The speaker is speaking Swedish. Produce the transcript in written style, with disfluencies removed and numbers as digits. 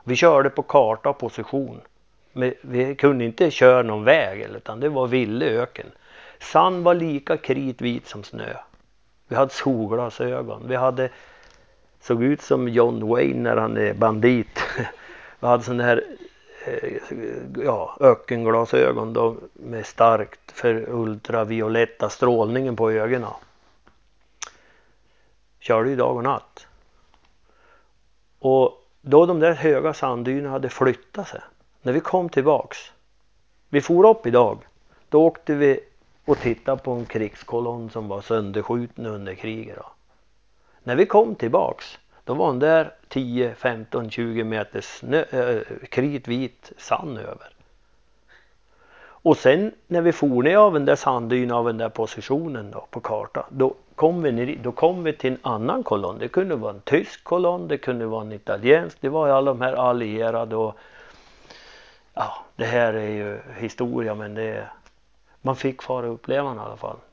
Vi körde på karta och position. Men vi kunde inte köra någon väg utan det var ville öken. Sand var lika kritvit som snö. Vi hade solglasögon. Vi hade såg ut som John Wayne när han är bandit. Vi hade sån här ökenglasögon då med starkt för ultravioletta strålningen på ögonen. Körde ju dag och natt. Och då de där höga sanddynerna hade flyttat sig. När vi kom tillbaks. Vi for upp idag. Då åkte vi och tittade på en krigskolonn som var sönderskjuten under kriget. Då. När vi kom tillbaks. Då var den där 10, 15, 20 meters kritvit sand över. Och sen när vi for ner av den där sanddynen av den där positionen då, på kartan. Då kom vi till en annan kolonn. Det kunde vara en tysk kolonn. Det kunde vara en italiensk. Det var ju alla de här allierade. Och, ja, det här är ju historia men man fick fara uppleva i alla fall.